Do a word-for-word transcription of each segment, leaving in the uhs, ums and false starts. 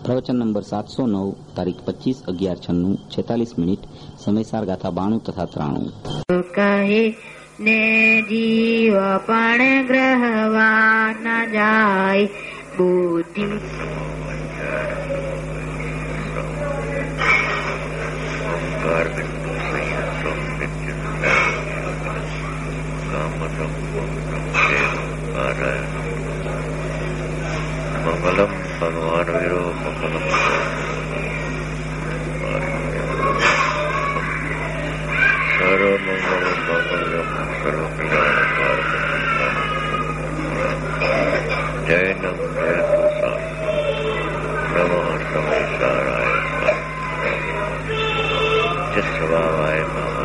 પ્રવચન નંબર સાતસો નવ, તારીખ પચીસ અગિયાર છન્નું, છેતાલીસ મિનિટ. સમયસાર ગાથા બાણું તથા ત્રાણું. કહે ને જીવ પણ ગ્રહવા ન જાય બુદ્ધિ મંગલમ ભગવાન વીરો મંગલમ સર્વ મંગલ મંગલમ સર્વ કલ્યાણ જય નમ જય નમઃ સમયસારાય જય સ્વભાવાય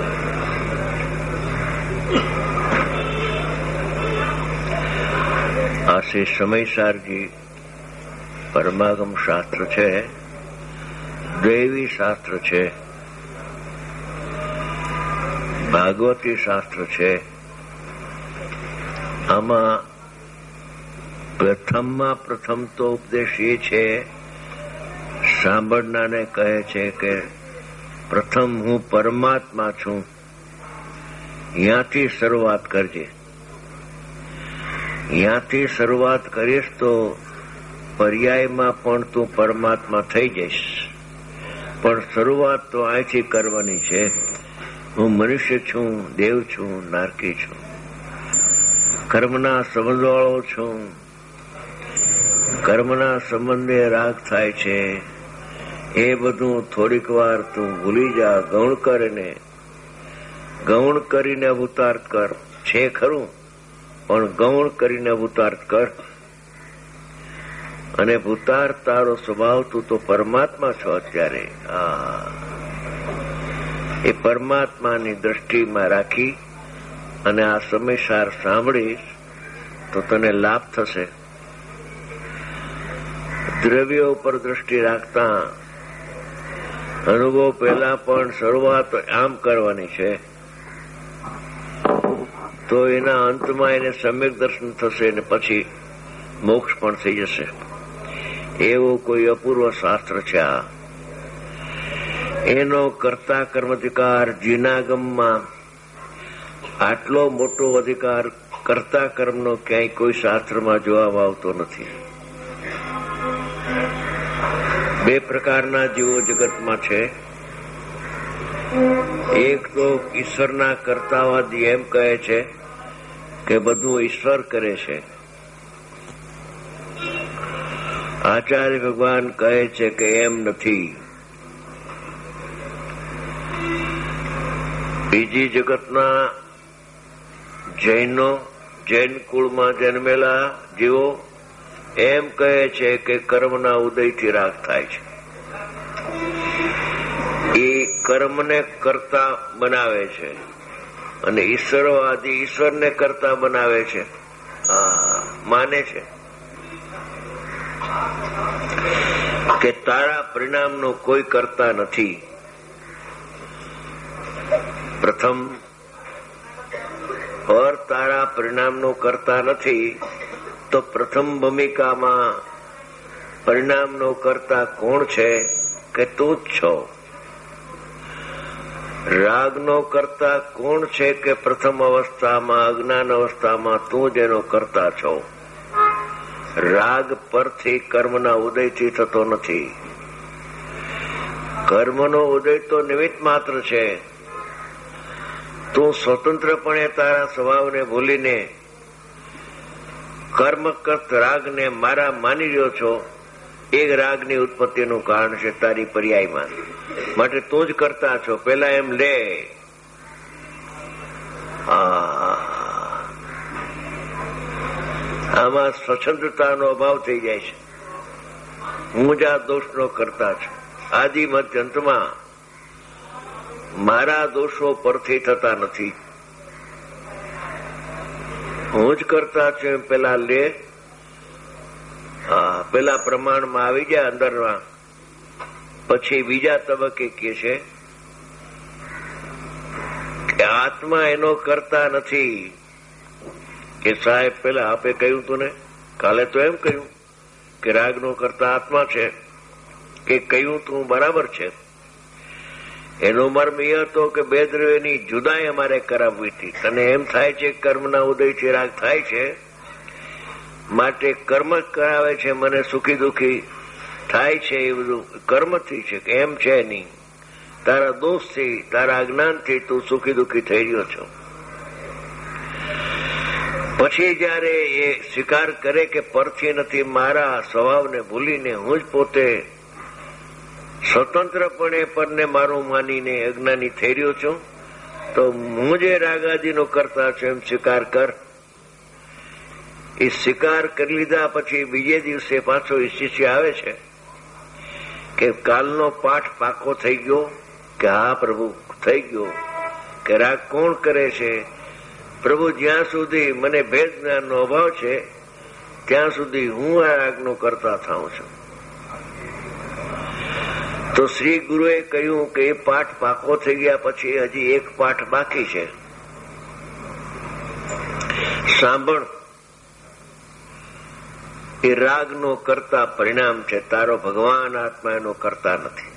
આ શ્રી સમયસારજી પરમાગમ શાસ્ત્ર છે, દૈવી શાસ્ત્ર છે, ભાગવતી શાસ્ત્ર છે. આમાં પ્રથમમાં પ્રથમ તો ઉપદેશ એ છે, સાંભળનારને કહે છે કે પ્રથમ હું પરમાત્મા છું, ત્યાંથી શરૂઆત કરજે. ત્યાંથી શરૂઆત કરીશ તો પર્યાયમાં પણ તું પરમાત્મા થઈ જઈશ. પણ શરૂઆત તો અહીંથી કરવાની છે. હું મનુષ્ય છું, દેવ છું, નારકી છું, કર્મના સંબંધવાળો છું. કર્મના સંબંધે રાગ થાય છે, એ બધું થોડીક વાર તું ભૂલી જા. ગૌણ કરીને ગૌણ કરીને અવતાર કર છે ખરું, પણ ગૌણ કરીને અવતાર કર. અને ભૂતાર તારો સ્વભાવ, તું તો પરમાત્મા છો અત્યારે. હા, એ પરમાત્માની દ્રષ્ટિમાં રાખી અને આ સમયસાર સાંભળીશ તો તને લાભ થશે. દ્રવ્યો ઉપર દ્રષ્ટિ રાખતા અનુભવ પહેલા પણ શરૂઆત આમ કરવાની છે, તો એના અંતમાં એને સમ્યક દર્શન થશે ને પછી મોક્ષ પણ થઈ જશે. એવો કોઈ અપૂર્વ શાસ્ત્ર છે આ. એનો કર્તા કર્મ અધિકાર જીનાગમમાં આટલો મોટો અધિકાર કર્તા કર્મનો ક્યાંય કોઈ શાસ્ત્રમાં જોવા આવતો નથી. બે પ્રકારના જીવો જગતમાં છે. એક તો ઈશ્વરના કર્તાવાદી એમ કહે છે કે બધું ઈશ્વર કરે છે. આચાર્ય ભગવાન કહે છે કે એમ નથી. બીજી જગતના જૈનો, જૈન કુળમાં જન્મેલા જીવો એમ કહે છે કે કર્મના ઉદયથી રાગ થાય છે. એ કર્મને કરતા બનાવે છે અને ઈશ્વરવાદી ઈશ્વરને કરતા બનાવે છે, માને છે કે તારા પરિણામનો કોઈ કરતા નથી. પ્રથમ ઓર તારા પરિણામનો કરતા નથી, તો પ્રથમ ભૂમિકામાં પરિણામનો કરતા કોણ છે કે તું જ છો. રાગનો કરતા કોણ છે કે પ્રથમ અવસ્થામાં અજ્ઞાન અવસ્થામાં તું જ એનો કરતા છો. રાગ પરથી કર્મના ઉદયથી થતો નથી. કર્મનો ઉદય તો નિમિત્ત માત્ર છે. તું સ્વતંત્રપણે તારા સ્વભાવને ભૂલીને કર્મકર્ત રાગને મારા માની રહ્યો છો. એ રાગની ઉત્પત્તિનું કારણ છે તારી પર્યાયમાં. માટે તું જ કરતા છો. પેલા એમ લે. આમાં સ્વતંત્રતાનો અભાવ થઈ જાય છે. હું જ આ દોષનો કરતા છું. આદિ મધ્ય અંતમાં મારા દોષો પરથી થતા નથી. હું જ કરતા છું એમ પેલા લે. પેલા પ્રમાણમાં આવી જાય અંદરમાં. પછી બીજા તબક્કે કે છે કે આત્મા એનો કરતા નથી. કે સાહેબ પેલા આપે કહ્યું તું ને, કાલે તો એમ કહ્યું કે રાગનો કરતા આત્મા છે. કે કહ્યું તું બરાબર છે. એનો મર્મ એ હતો કે બે દ્રવ્યની જુદાઈ અમારે કરાવવી હતી. તને એમ થાય છે કર્મના ઉદયથી રાગ થાય છે, માટે કર્મ કરાવે છે, મને સુખી દુઃખી થાય છે, એ બધું કર્મથી છે કે એમ છે નહીં. તારા દોષથી, તારા અજ્ઞાનથી તું સુખી દુઃખી થઈ રહ્યો છો. પછી જયારે એ સ્વીકાર કરે કે પરથી નથી, મારા સ્વભાવને ભૂલીને હું જ પોતે સ્વતંત્રપણે પરને મારું માનીને અજ્ઞાની થઈ રહ્યો છું, તો હું જે રાગાદીનો કરતા છું એમ સ્વીકાર કર. એ સ્વીકાર કરી લીધા પછી બીજે દિવસે પાછો એ શિષ્ય આવે છે કે કાલનો પાઠ પાકો થઈ ગયો, કે હા પ્રભુ થઈ ગયો. કે રાગ કોણ કરે છે? પ્રભુ, જ્યાં સુધી મને ભેદ જ્ઞાનનો અભાવ છે ત્યાં સુધી હું આ રાગનો કરતા થાઉં છું. તો શ્રી ગુરુએ કહ્યું કે એ પાઠ પાકો થઈ ગયા પછી હજી એક પાઠ બાકી છે. સાંભળ, એ રાગનો કરતા પરિણામ છે, તારો ભગવાન આત્મા એનો કરતા નથી.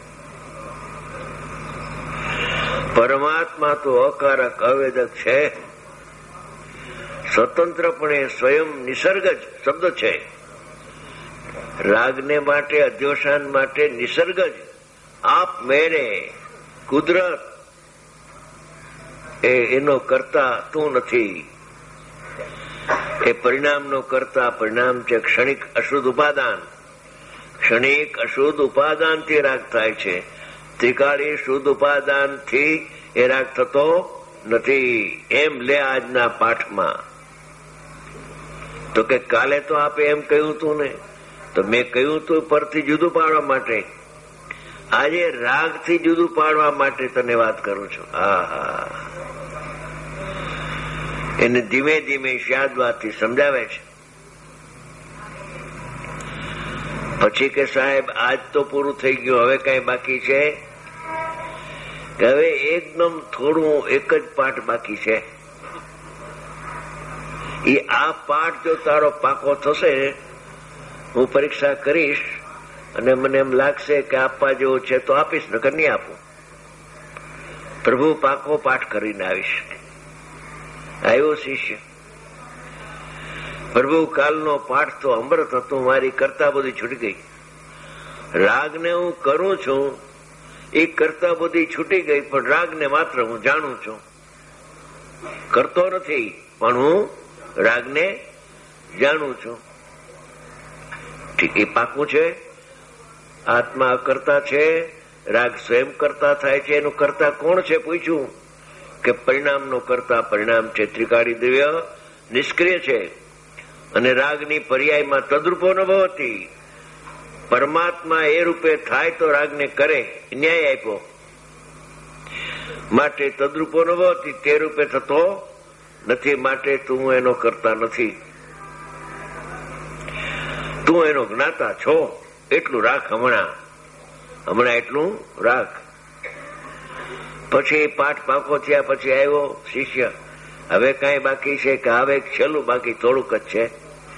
પરમાત્મા તો અકારક અવેદક છે, સ્વતંત્રપણે સ્વયં નિસર્ગ જ શબ્દ છે. રાગને માટે, અધ્યોષાન માટે નિસર્ગ જ, આપ મેરે, કુદરત એ એનો કરતા તું નથી. એ પરિણામનો કરતા પરિણામ છે ક્ષણિક અશુદ્ધ ઉપાદાન. ક્ષણિક અશુદ્ધ ઉપાદાનથી રાગ થાય છે, ત્રિકાળી શુદ્ધ ઉપાદાનથી એ રાગ થતો નથી. એમ લે આજના પાઠમાં. તો કે કાલે તો આપે એમ કહ્યું તું ને, તો મેં કહ્યું તું પરથી જુદું પાડવા માટે. આજે રાગથી જુદું પાડવા માટે તને વાત કરું છું. આહા, એને ધીમે ધીમે શાદવાથી સમજાવે છે. પછી કે સાહેબ આજ તો પૂરું થઈ ગયું, હવે કઈ બાકી છે? હવે એકદમ થોડું એક જ પાઠ બાકી છે. એ આ પાઠ જો તારો પાકો થશે, હું પરીક્ષા કરીશ અને મને એમ લાગશે કે આપવા જેવો છે તો આપીશ, નકર નહીં આપું. પ્રભુ પાકો પાઠ કરીને આવીશ. આવ્યો શિષ્ય. પ્રભુ કાલનો પાઠ તો અમૃત હતો, મારી કરતા બધી છૂટી ગઈ. રાગને હું કરું છું, એ કરતા બધી છૂટી ગઈ, પણ રાગને માત્ર હું જાણું છું, કરતો નથી, પણ હું રાગને જાણું છું. ઠીક, એ પાકું છે. આત્મા અકર્તા છે, રાગ સ્વયં કરતા થાય છે. એનું કરતા કોણ છે પૂછ્યું, કે પરિણામનો કરતા પરિણામ છે. ત્રિકાળી દ્રવ્ય નિષ્ક્રિય છે અને રાગની પર્યાયમાં તદ્રૂપો ન ભવતી. પરમાત્મા એ રૂપે થાય તો રાગને કરે, ન્યાય આપ્યો. માટે તદ્રૂપો ન ભવતી, તે રૂપે થતો નથી. માટે તું એનો કરતા નથી, તું એનો જ્ઞાતા છો. એટલું રાખ હમણાં, હમણાં એટલું રાખ. પછી પાઠ પાકો થયા પછી આવ્યો શિષ્ય. હવે કઈ બાકી છે? કે હવે છેલ્લું બાકી થોડુંક જ છે.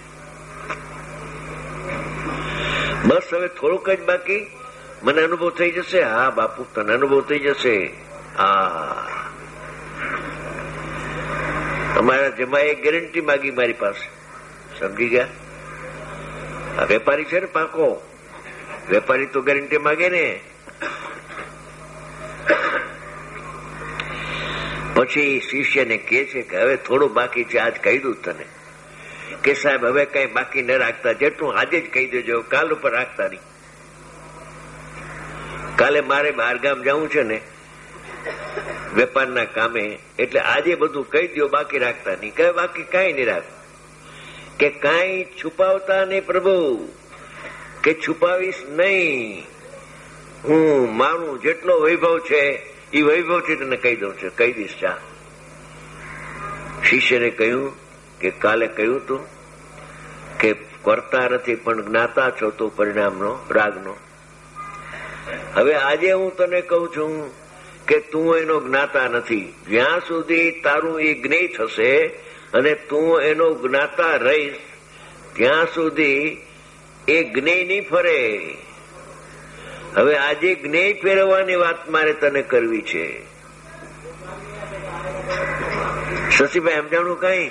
બસ હવે થોડુંક જ બાકી, મને અનુભવ થઈ જશે. હા બાપુ, તને અનુભવ થઈ જશે. હા, અમારા જમાએ ગેરંટી માગી મારી પાસે, સમજી ગયા? આ વેપારી છે ને પાકો, વેપારી તો ગેરંટી માગે ને. પછી શિષ્યને કહે છે કે હવે થોડું બાકી છે, આજ કહી દઉં તને. કે સાહેબ હવે કઈ બાકી ન રાખતા, જેટલું આજે જ કહી દેજો, કાલ ઉપર રાખતા નહીં. કાલે મારે બહારગામ જવું છે ને વેપારના કામે, એટલે આજે બધું કહી દો, બાકી રાખતા નહીં. કે બાકી કઈ નહીં રાખ. કે કઈ છુપાવતા નહીં પ્રભુ, કે છુપાવીશ નહીં. હું મારું જેટલો વૈભવ છે એ વૈભવથી તને કહી દઉં છું, કહી દઈશ. ચા શિષ્યને કહ્યું કે કાલે કહ્યું તું કે કરતા નથી પણ જ્ઞાતા છો તો પરિણામનો, રાગનો. હવે આજે હું તને કહું છું કે તું એનો જ્ઞાતા નથી. જ્યાં સુધી તારું એ જ્ઞેય થશે અને તું એનો જ્ઞાતા રહીશ, ત્યાં સુધી એ જ્ઞેય નહીં ફરે. હવે આજે જ્ઞેય ફેરવવાની વાત મારે તને કરવી છે. શશીભાઈ સમજાણું કઈ?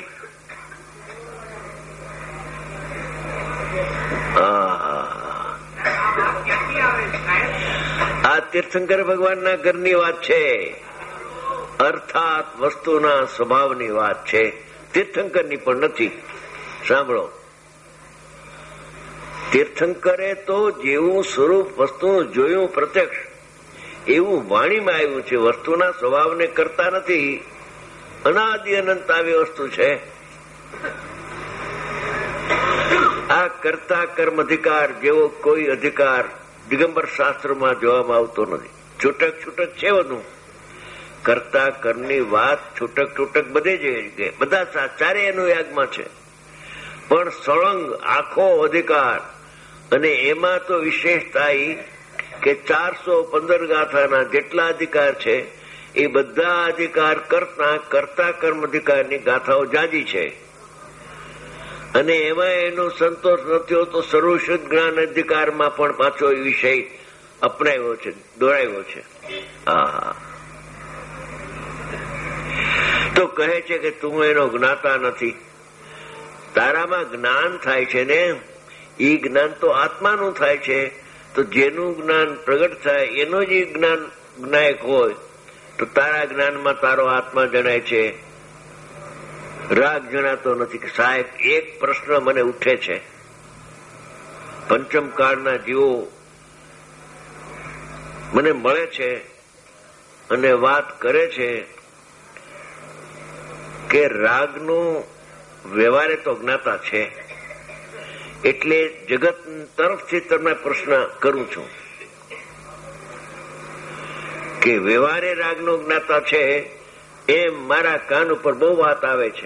આ તીર્થંકર ભગવાનના ઘરની વાત છે, અર્થાત વસ્તુના સ્વભાવની વાત છે. તીર્થંકરની પણ નથી. સાંભળો, તીર્થંકરે તો જેવું સ્વરૂપ વસ્તુનું જોયું પ્રત્યક્ષ એવું વાણીમાં આવ્યું છે. વસ્તુના સ્વભાવને કરતા નથી. અનાદિ અનંત આવી વસ્તુ છે. આ કર્તા કર્મ અધિકાર જેવો કોઈ અધિકાર દિગંબર શાસ્ત્રમાં જોવામાં આવતો નથી. છૂટક છૂટક છે બધું. કર્તા કર્મની વાત છૂટક છૂટક બધે જ બધા ચારે અનુયાગમાં છે. પણ સળંગ આખો અધિકાર, અને એમાં તો વિશેષતા કે ચારસો પંદર ગાથાના જેટલા અધિકાર છે એ બધા અધિકાર કરતા કર્તા કર્મ અધિકારની ગાથાઓ જાજી છે. અને એમાં એનો સંતોષ નથી હોતો. સર્વશુદ્ધ જ્ઞાન અધિકારમાં પણ પાછો એ વિષય અપનાવ્યો છે, દોરાવ્યો છે. હા, તો કહે છે કે તું એનો જ્ઞાતા નથી. તારામાં જ્ઞાન થાય છે ને, એ જ્ઞાન તો આત્માનું થાય છે. તો જેનું જ્ઞાન પ્રગટ થાય એનું જ જ્ઞાન જ્ઞાયક હોય, તો તારા જ્ઞાનમાં તારો આત્મા જણાય છે, રાગ જણાતો નથી. સાહેબ, એક પ્રશ્ન મને ઉઠે છે. પંચમ કાળના જીવો મને મળે છે અને વાત કરે છે કે રાગનું વ્યવહારે તો જ્ઞાતા છે, એટલે જગત તરફથી તમને પ્રશ્ન કરું છું કે વ્યવહારે રાગનો જ્ઞાતા છે. એમ મારા કાન ઉપર બહુ વાત આવે છે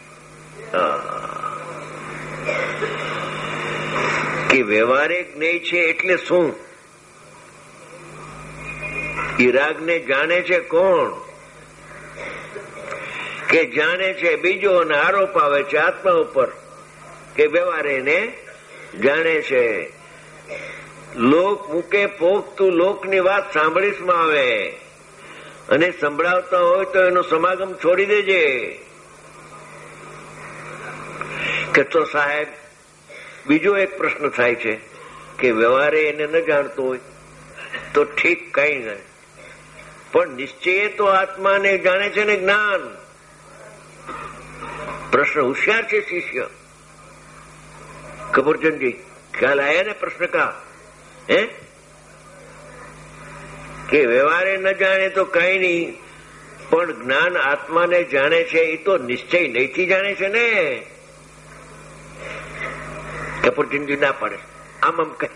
કે વ્યવહારે જ્ઞેય છે એટલે શું? એ રાગને જાણે છે કોણ? કે જાણે છે બીજો, અને આરોપ આવે છે આત્મા ઉપર કે વ્યવહાર એને જાણે છે. લોક મૂકે પોક, તું લોકની વાત સાંભળીશમાં આવે અને સંભળાવતા હોય તો એનો સમાગમ છોડી દેજે. કે તો સાહેબ, બીજો એક પ્રશ્ન થાય છે કે વ્યવહારે એને ન જાણતો હોય તો ઠીક, કઈ નહીં, પણ નિશ્ચય તો આત્માને જાણે છે ને જ્ઞાન. પ્રશ્ન હોશિયાર છે શિષ્ય. કપૂરચંદજી, ખ્યાલ આયા ને પ્રશ્ન કા? હે કે વ્યવહારે ન જાણે તો કઈ નહીં, પણ જ્ઞાન આત્માને જાણે છે એ તો નિશ્ચય નહીથી જાણે છે ને. કપૂરચંદજી ના પડે, આમ આમ કઈ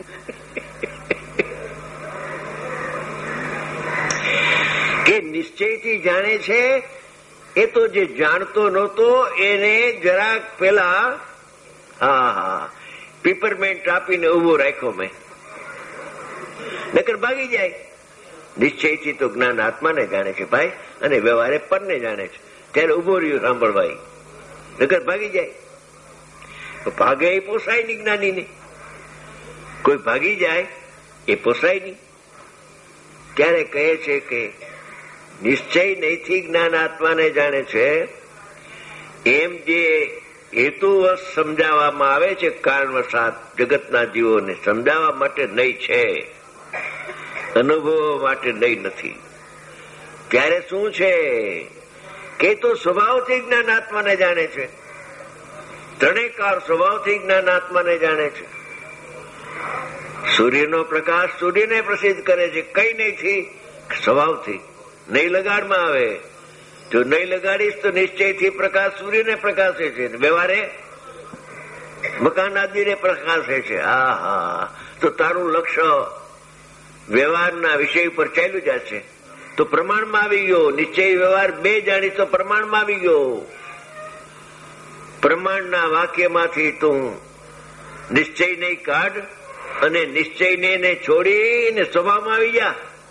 કે નિશ્ચયથી જાણે છે. એ તો જે જાણતો નહોતો એને જરાક પેલા હા હા પીપરમેન્ટ આપીને ઉભો રાખ્યો મેં, નકર ભાગી જાય. નિશ્ચયથી તો જ્ઞાન આત્માને જાણે છે ભાઈ, અને વ્યવહારે પરને જાણે છે. ત્યારે ઉભો રહ્યો સાંભળવાય, નકર ભાગી જાય. ભાગે એ પોસાય નહીં જ્ઞાનીને. કોઈ ભાગી જાય એ પોસાય નહીં. ત્યારે કહે છે કે નિશ્ચય નહીંથી જ્ઞાન આત્માને જાણે છે. એમ જે હેતુવશ સમજાવવામાં આવે છે કારણવશાત જગતના જીવોને સમજાવવા માટે નહીં છે, અનુભવવા માટે નહીં નથી. ત્યારે શું છે કે તો સ્વભાવથી જ્ઞાન આત્માને જાણે છે. ત્રણેય કાળ સ્વભાવથી જ્ઞાન આત્માને જાણે છે. સૂર્યનો પ્રકાશ સૂર્યને પ્રસિદ્ધ કરે છે. કઈ નહીંથી, સ્વભાવથી. નહીં લગાડમાં આવે. જો નહીં લગાડીશ તો નિશ્ચયથી પ્રકાશ સૂર્યને પ્રકાશે છે, વ્યવહારે મકાન આદિને પ્રકાશે છે. હા હા તો તારું લક્ષ્ય વ્યવહારના વિષય પર ચાલ્યું જશે તો પ્રમાણમાં આવી ગયો. નિશ્ચય વ્યવહાર બે જાણી તો પ્રમાણમાં આવી ગયો. પ્રમાણના વાક્યમાંથી તું નિશ્ચય નહીં કાઢ અને નિશ્ચયને છોડીને સ્વભાવમાં આવી જા.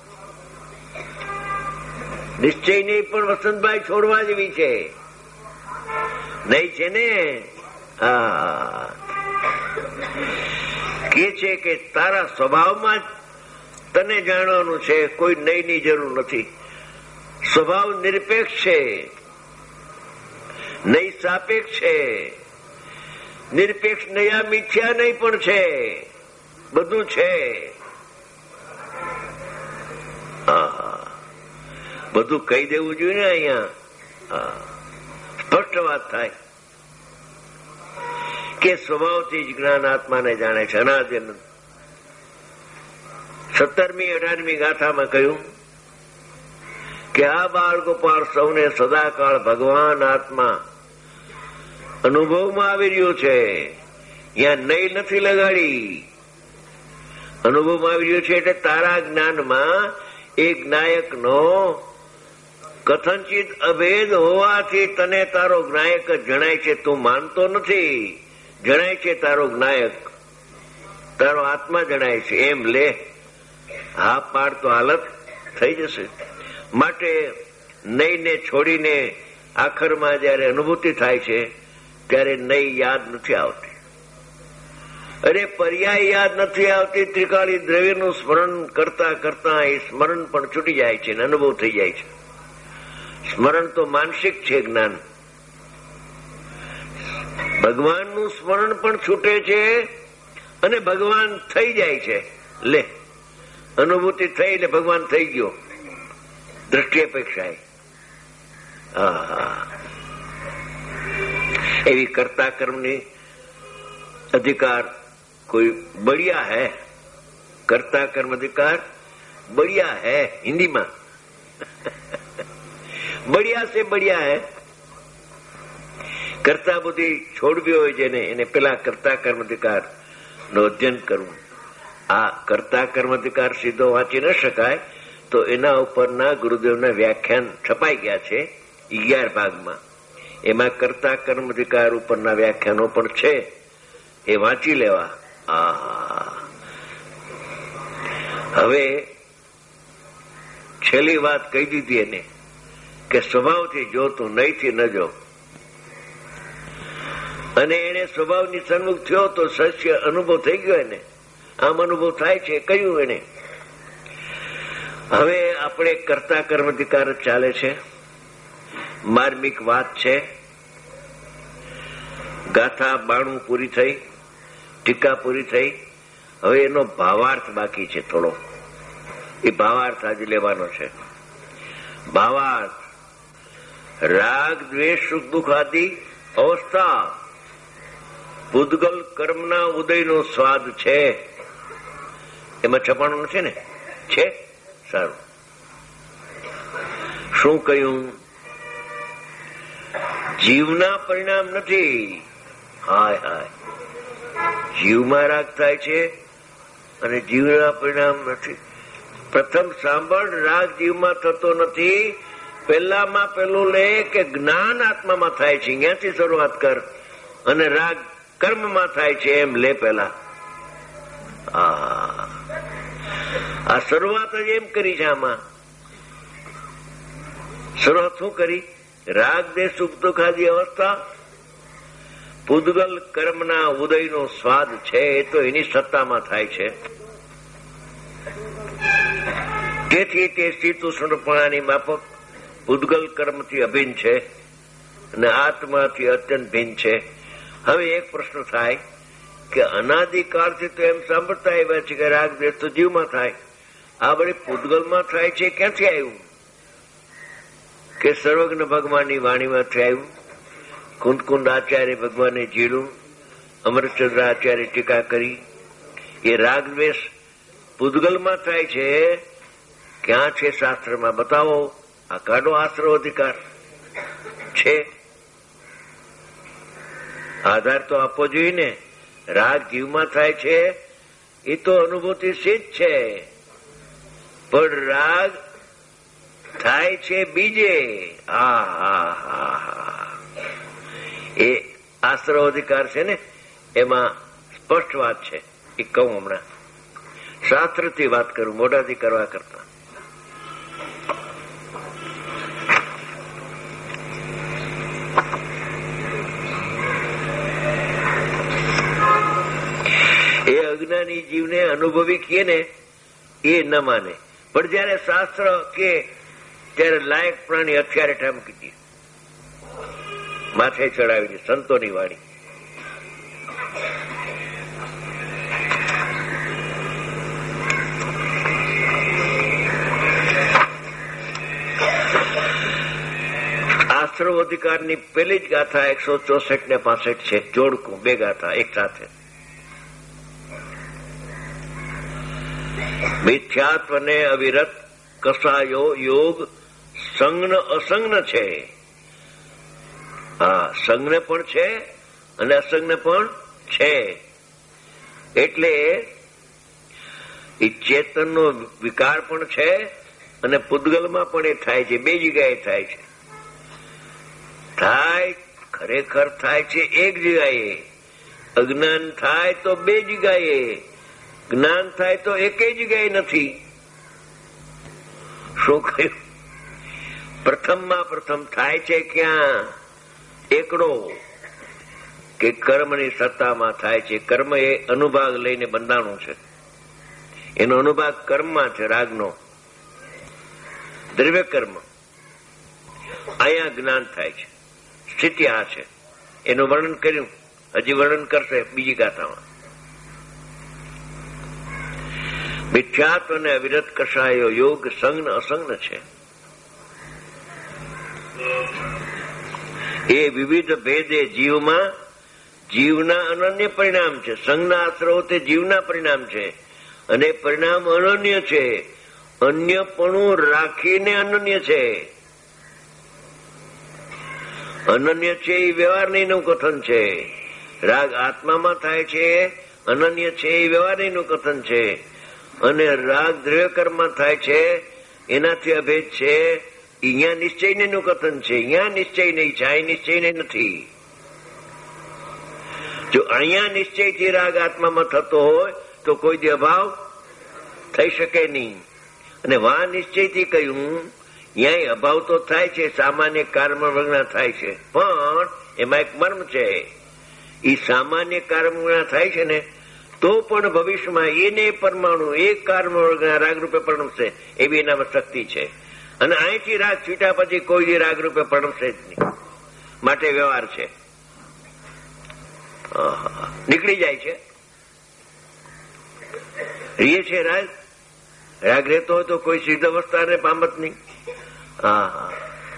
નિશ્ચયને પણ વસંતભાઈ છોડવા જેવી છે, નહીં છે ને? હા, કે છે કે તારા સ્વભાવમાં તને જાણવાનું છે, કોઈ નહીની જરૂર નથી. સ્વભાવ નિરપેક્ષ છે, નહીં સાપેક્ષ છે. નિરપેક્ષ નયા મિથ્યા નહીં પણ છે, બધું છે. બધું કહી દેવું જોઈએ ને અહીંયા. સ્પષ્ટ વાત થાય કે સ્વભાવથી જ જ્ઞાન આત્માને જાણે છે. અનાદિ સત્તરમી અઢારમી ગાથામાં કહ્યું કે આ બાળ ગોપાળ સૌને સદાકાળ ભગવાન આત્મા અનુભવમાં આવી રહ્યો છે. ત્યાં નહીં નથી લગાડી, અનુભવમાં આવી રહ્યો છે. એટલે તારા જ્ઞાનમાં એ જ્ઞાયકનો કથનચિત અભેદ હોવાથી તને તારો જ્ઞાયક જ જણાય છે. તું માનતો નથી, જણાય છે તારો જ્ઞાયક, તારો આત્મા જણાય છે. એમ લે, હા પાડ તો હાલત થઈ જશે. માટે નહીને છોડીને આખરમાં જયારે અનુભૂતિ થાય છે ત્યારે નહીં યાદ નથી આવતી. અરે પર્યાય યાદ નથી આવતી. ત્રિકાળી દ્રવ્યનું સ્મરણ કરતા કરતા એ સ્મરણ પણ છૂટી જાય છે, અનુભવ થઈ જાય છે. સ્મરણ તો માનસિક છે જ્ઞાન. ભગવાનનું સ્મરણ પણ છૂટે છે અને ભગવાન થઈ જાય છે. લે, અનુભૂતિ થઈ એટલે ભગવાન થઈ ગયો દ્રષ્ટિ અપેક્ષાએ. એવી કર્તા કર્મની अधिकार कोई बढ़िया है, कर्ता कर्म अधिकार बढ़िया है. हिंदी में बढ़िया से बढ़िया है. कर्ता बुद्धि छोड़वी हो जेने એને પેલા કર્તા કર્મ અધિકાર નો અધ્યયન કરવું. આ કર્તા કર્મ અધિકાર સીધો વાંચી ન શકાય તો એના ઉપરના ગુરુદેવના વ્યાખ્યાન છપાઈ ગયા છે અગિયાર ભાગમાં. એમાં કર્તા કર્મ અધિકાર ઉપરના વ્યાખ્યાનો પણ છે, એ વાંચી લેવા. હવે છેલ્લી વાત કહી દીધી એને કે સ્વભાવથી જો તું નહીંથી ન જો. અને એને સ્વભાવની સન્મુખ થયો તો સસ્ય અનુભવ થઈ ગયો. એને આમ અનુભવ થાય છે કહ્યું એને. હવે આપણે કર્તા કર્મ અધિકાર જ ચાલે છે. માર્મિક વાત છે. ગાથા બાણું પૂરી થઈ, ટીકા પૂરી થઈ. હવે એનો ભાવાર્થ બાકી છે થોડો. એ ભાવાર્થ આજે લેવાનો છે. ભાવાર્થ રાગ દ્વેષ સુખ દુઃખ આદિ અવસ્થા પૂદગલ કર્મના ઉદયનો સ્વાદ છે. એમાં છપાણું નથી ને? છે. સારું. શું કહ્યું? જીવના પરિણામ નથી. હાય હાય, જીવમાં રાગ થાય છે અને જીવના પરિણામ નથી. પ્રથમ સાંભળ, રાગ જીવમાં થતો નથી. પહેલામાં પેલું લે કે જ્ઞાન આત્મામાં થાય છે, અહીંયાથી શરૂઆત કર. અને રાગ કર્મમાં થાય છે એમ લે પેલા. આ શરૂઆત જ એમ કરી છે. આમાં શરૂઆત શું કરી? રાગ દેશ સુખ દુઃખ આદિ અવસ્થા પૂદગલ કર્મના ઉદયનો સ્વાદ છે. એ તો એની સત્તામાં થાય છે. તેથી તે સ્થિત ઉષ્ણપણાની માફક પૂદગલ કર્મથી અભિન્ન છે અને આત્માથી અત્યંત ભિન્ન છે. હવે એક પ્રશ્ન થાય કે અનાદિકાળથી તો એમ સાંભળતા આવ્યા છે કે રાગ દ્વેષ તો જીવમાં થાય. આ વળી પૂદગલમાં થાય છે, ક્યાંથી આવ્યું? કે સર્વજ્ઞ ભગવાનની વાણીમાંથી આવ્યું. કુંદકુંદ આચાર્ય ભગવાને જીડું, અમરચંદ્ર આચાર્ય ટીકા કરી. એ રાગ દ્વેષ પૂદગલમાં થાય છે. ક્યાં છે શાસ્ત્રમાં? બતાવો. આ કાઢો આશ્રવ અધિકાર છે. આધાર તો આપવો જોઈએ ને. રાગ જીવમાં થાય છે એ તો અનુભૂતિ સિદ્ધ છે, પણ રાગ થાય છે બીજે. હા હા હા, એ આશ્રવ અધિકાર છે ને, એમાં સ્પષ્ટ વાત છે. એ કહું હમણાં. શાસ્ત્રથી વાત કરું, મોઢાથી કરવા કરતા. એ અજ્ઞાની જીવને અનુભવી કીએ ને, એ ન માને. પણ જયારે શાસ્ત્ર કે ત્યારે લાયક પ્રાણી હથિયારે ઠામકી દે, માથે ચડાવીને સંતોની વાણી. આશ્રવ અધિકારની પેલી જ ગાથા એકસો ચોસઠ ને પાસઠ છે, જોડકું બે ગાથા એક સાથે. મિથ્યાત્વ ને અવિરત કસાયો યોગ સંજ્ઞ અસંજ્ઞ છે. હા, સંજ્ઞ પણ છે અને અસંજ્ઞ પણ છે. એટલે એ ચેતનનો વિકાર પણ છે અને પૂતગલમાં પણ એ થાય છે, બે જગ્યાએ થાય છે. થાય ખરેખર થાય છે એક જગ્યાએ, અજ્ઞાન થાય તો બે જગ્યાએ, જ્ઞાન થાય તો એકે જગ્યાએ નથી. શું કહ્યું? પ્રથમમાં પ્રથમ થાય છે ક્યાં? એકડો કે કર્મની સત્તામાં થાય છે. કર્મ એ અનુભાગ લઈને બંધાણું છે, એનો અનુભાગ કર્મમાં છે, રાગનો દ્રવ્ય કર્મ. અહીંયા જ્ઞાન થાય છે. સ્થિતિ આ છે, એનું વર્ણન કર્યું, હજી વર્ણન કરશે બીજી ગાથામાં. મિથ્યાત્વ અને અવિરત કસાયો યોગ સંજ્ઞ અસંજ્ઞ છે. એ વિવિધ ભેદે જીવમાં જીવના અનન્ય પરિણામ છે. સંજ્ઞના આશ્રવો તે જીવના પરિણામ છે અને પરિણામ અનન્ય છે. અન્યપણું રાખીને અનન્ય છે. અનન્ય છે એ વ્યવહારનું કથન છે. રાગ આત્મામાં થાય છે, અનન્ય છે એ વ્યવહારનું કથન છે. અને રાગ દ્રવ્યકર્મમાં થાય છે, એનાથી અભેદ છે. અહીંયા નિશ્ચયનું કથન છે. અહીંયા નિશ્ચય નહીં છે, અહીં નિશ્ચય નથી. જો અહીંયા નિશ્ચયથી રાગ આત્મામાં થતો હોય તો કોઈ દી અભાવ થઈ શકે નહીં. અને વા નિશ્ચયથી કહ્યું, અહીંયા અભાવ તો થાય છે, સામાન્ય કર્મ વગણા થાય છે, પણ એમાં એક મર્મ છે. એ સામાન્ય કર્મ વગણા થાય છે ને તો પણ ભવિષ્યમાં એને પરમાણુ એક કર્મ વગણા રાગરૂપે પરણમશે, એવી એનામાં શક્તિ છે. અને અહીંથી રાગ છૂટા પછી કોઈ રાગરૂપે પરણમશે જ નહીં. માટે વ્યવહાર છે, નીકળી જાય છે. રીએ છે રાગ, રાગ રહેતો હોય તો કોઈ સિદ્ધ અવસ્થાને પામત નહીં. હા,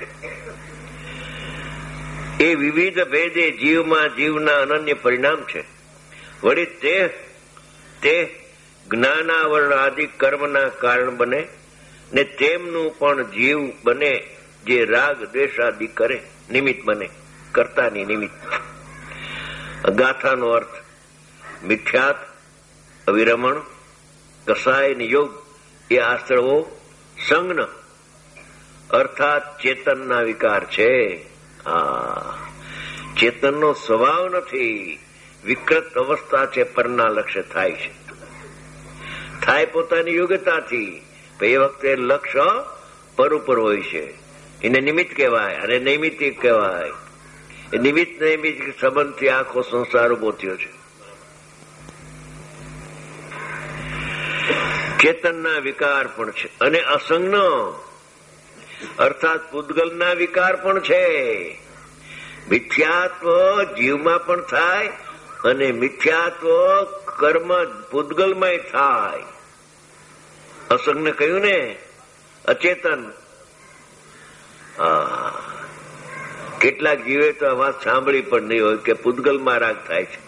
એ વિવિધ ભેદે જીવમાં જીવના અનન્ય પરિણામ છે. વળી તે તે જ્ઞાનાવરણ આદિ કર્મના કારણ બને ને તેમનું પણ જીવ બને, જે રાગ દ્વેષ આદિ કરે નિમિત્ત બને, કર્તાની નિમિત્ત. ગાથાનો અર્થ મિથ્યાત, અવિરમણ, કસાય ને યોગ એ આશ્રવો સંજ્ઞ અર્થાત ચેતનના વિકાર છે. આ ચેતનનો સ્વભાવ નથી, વિકૃત અવસ્થા છે, પરના લક્ષ્ય થાય છે. થાય પોતાની યોગ્યતાથી, એ વખતે લક્ષ્ય પર ઉપર હોય છે. એને નિમિત્ત કહેવાય અને નૈમિત્તિક કહેવાય. એ નિમિત્ત નૈમિત્તિક સંબંધથી આખો સંસાર ઉભો થયો છે. ચેતનના વિકાર પણ છે અને અસંજ્ઞ અર્થાત પૂતગલના વિકાર પણ છે. મિથ્યાત્વ જીવમાં પણ થાય અને મિથ્યાત્વ કર્મ પૂતગલમાં થાય. અસંજ્ઞ કહ્યું ને, અચેતન. કેટલાક જીવે તો આ વાત સાંભળી પણ નહીં હોય કે પૂતગલમાં રાગ થાય છે.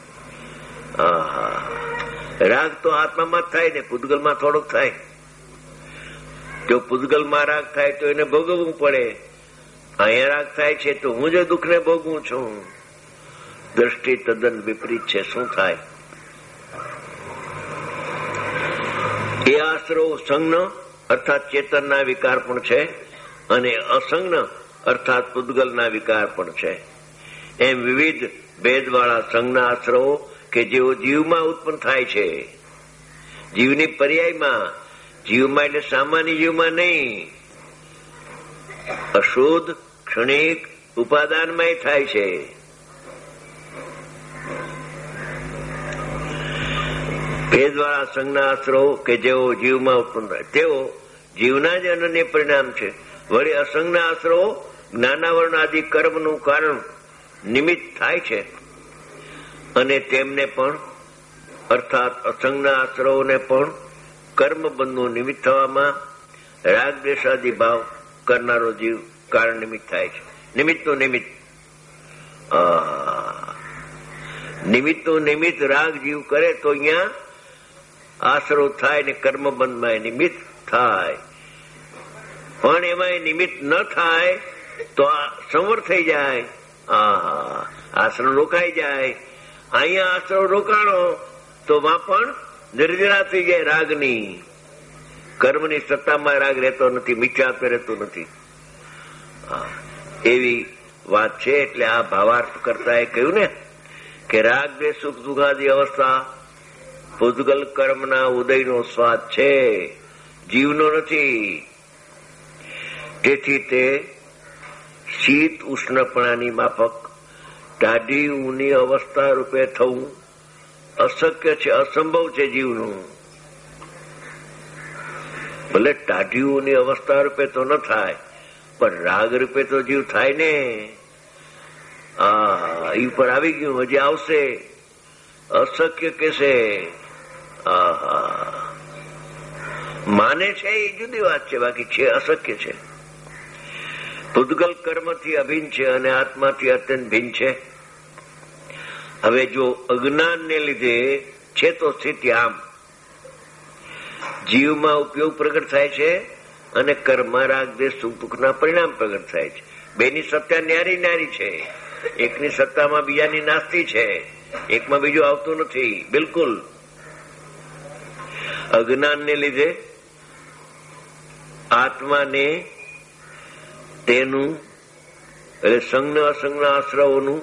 રાગ તો આત્મામાં જ થાય ને, પૂતગલમાં થોડોક થાય. જો પૂતગલમાં રાગ થાય તો એને ભોગવવું પડે. અહીંયા રાગ થાય છે તો હું જે દુઃખને ભોગવું છું. દ્રષ્ટિ તદ્દન વિપરીત છે. શું થાય? એ આશ્રવ સંજ્ઞ અર્થાત ચેતનના વિકાર પણ છે અને અસંજ્ઞ અર્થાત પૂતગલના વિકાર પણ છે. એમ વિવિધ ભેદવાળા સંજ્ઞના આશ્રવો કે જેઓ જીવમાં ઉત્પન્ન થાય છે, જીવની પર્યાયમાં, જીવમાં એટલે સામાન્ય જીવમાં નહીં, અશુદ્ધ ક્ષણિક ઉપાદાનમાં થાય છે. ભેદવાળા સંજ્ઞા આશરો કે જેઓ જીવમાં ઉત્પન્ન થાય તેઓ જીવના જ અનન્ય પરિણામ છે. વળી અસંજ્ઞા આશરો જ્ઞાનાવરણ આદિ કર્મનું કારણ નિમિત્ત થાય છે અને તેમને પણ અર્થાત અસંજ્ઞા આશરોને પણ કર્મબંધનું નિમિત્ત થવામાં રાગ દ્વેષાદિ ભાવ કરનારો જીવ કારણ નિમિત્ત થાય છે. નિમિત્તનું નિમિત્ત નિમિત્તનું નિમિત્ત રાગ જીવ કરે તો અહીંયા આશરો થાય ને કર્મબંધમાં નિમિત્ત થાય. પણ એમાં નિમિત્ત ન થાય તો સંવર થઈ જાય, આશરો રોકાઈ જાય. અહીંયા આશરો રોકાણો તો માં પણ નિર્જરા થઈ જાય રાગની. કર્મની સત્તામાં રાગ રહેતો નથી, મિથ્યાત્વ રહેતો નથી. એવી વાત છે. એટલે આ ભાવાર્થ કરતા એ કહ્યું ને કે રાગ દ્વેષ સુખ દુઃખાદી અવસ્થા પૂતગલ કર્મના ઉદયનો સ્વાદ છે, જીવનો નથી. તેથી તે શીત ઉષ્ણપણાની માફક ટાઢી ઊની અવસ્થા રૂપે થવું અશક્ય છે, અસંભવ છે જીવનું. ભલે ટાઢી ઊની અવસ્થા રૂપે તો ન થાય, પણ રાગ રૂપે તો જીવ થાય ને. આ એ પર આવી ગયું, હજી આવશે. અશક્ય કેસે માને છે એ જુદી વાત છે, બાકી છે અશક્ય છે. પૂતગલ કર્મથી અભિન્ન છે અને આત્માથી અત્યંત ભિન્ન છે. હવે જો અજ્ઞાનને લીધે છે તો સ્થિતિ આમ જીવમાં ઉપયોગ પ્રગટ થાય છે અને કર્મ રાગ દ્વેષ સુખ દુઃખના પરિણામ પ્રગટ થાય છે. બેની સત્તા ન્યારી ન્યારી છે. એકની સત્તામાં બીજાની નાસ્તી છે, એકમાં બીજું આવતું નથી બિલકુલ. અજ્ઞાનને લીધે આત્માને તેનું એટલે સંજ્ઞ અસંજ્ઞ આશ્રવોનું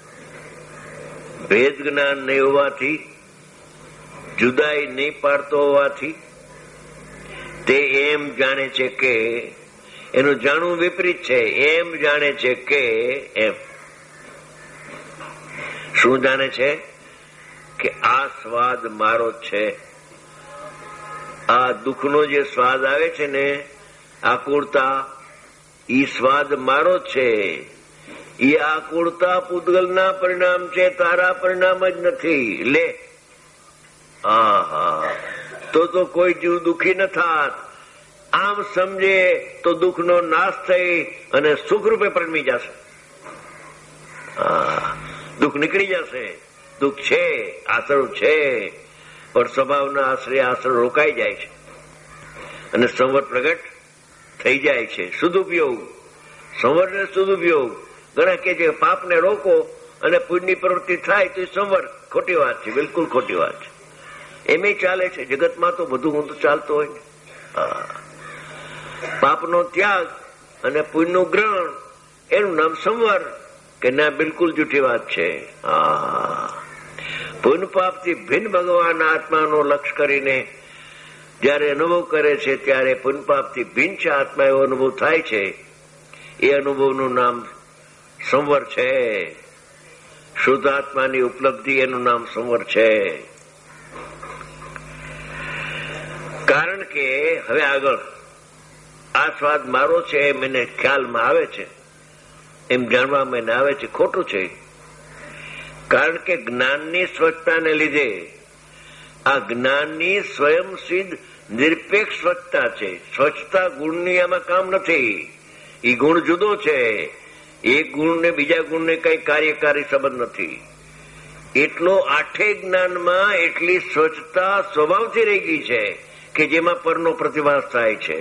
ભેદ જ્ઞાન નહીં હોવાથી, જુદાઈ નહીં પાડતો હોવાથી તે એમ જાણે છે કે એનું જાણવું વિપરીત છે. એમ જાણે છે કે એમ શું જાણે છે કે આ સ્વાદ મારો જ છે. આ દુઃખનો જે સ્વાદ આવે છે ને આકુળતા, ઈ સ્વાદ મારો જ છે. એ આકુળતા પૂતગલના પરિણામ છે, તારા પરિણામ જ નથી. લે આહા, તો તો કોઈ જીવ દુઃખી ન થાત. આમ સમજે તો દુઃખનો નાશ થઈ અને સુખ રૂપે પરમી જશે. દુઃખ નીકળી જશે. દુઃખ છે, આશરો છે, પણ સ્વભાવના આશ્રય આશરો રોકાઈ જાય છે અને સંવર પ્રગટ થઈ જાય છે. સદુપયોગ, સંવર ને સદુપયોગ. ઘણા કે છે પાપને રોકો અને પુણ્યની પ્રવૃત્તિ થાય તો સંવર. ખોટી વાત છે, બિલકુલ ખોટી વાત છે. એમ ચાલે છે જગતમાં તો બધું ઊંધું ચાલતું હોય ને. પાપનો ત્યાગ અને પુણ્યનું ગ્રહણ એનું નામ સંવર કે ના? બિલકુલ જૂઠી વાત છે. પુણ્ય પાપથી ભિન્ન ભગવાન આત્માનો લક્ષ્ય કરીને જયારે અનુભવ કરે છે ત્યારે પુણ્ય પાપથી ભિન્ન છે આત્મા એવો અનુભવ થાય છે. એ અનુભવનું નામ સંવર છે. શુદ્ધ આત્માની ઉપલબ્ધિ એનું નામ સંવર છે. કારણ કે હવે આગળ આ સ્વાદ મારો છે એમ એને ખ્યાલમાં આવે છે, એમ જાણવામાં એને આવે છે. ખોટું છે. કારણ કે જ્ઞાનની સ્વચ્છતાને લીધે આ જ્ઞાનની સ્વયં સિદ્ધ નિરપેક્ષ સ્વચ્છતા છે. સ્વચ્છતા ગુણની આમાં કામ નથી. એ ગુણ જુદો છે. એક ગુણ ને બીજા ગુણને કઈ કાર્યકારી સંબંધ નથી. એટલો આઠે જ્ઞાનમાં એટલી સ્વચ્છતા સ્વભાવથી રહી ગઈ છે કે જેમાં પરનો પ્રતિભાસ થાય છે.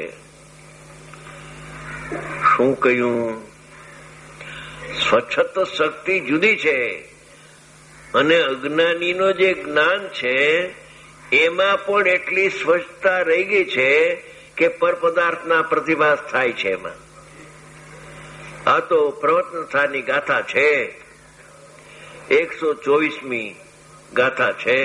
શું કહ્યું? સ્વચ્છત શક્તિ જુદી છે અને અજ્ઞાનીનો જે જ્ઞાન છે એમાં પણ એટલી સ્વચ્છતા રહી ગઈ છે કે પર પદાર્થના પ્રતિભાસ થાય છે એમાં. આ તો પ્રવચન સ્થાનની ગાથા છે, એકસો ચોવીસમી ગાથા છે.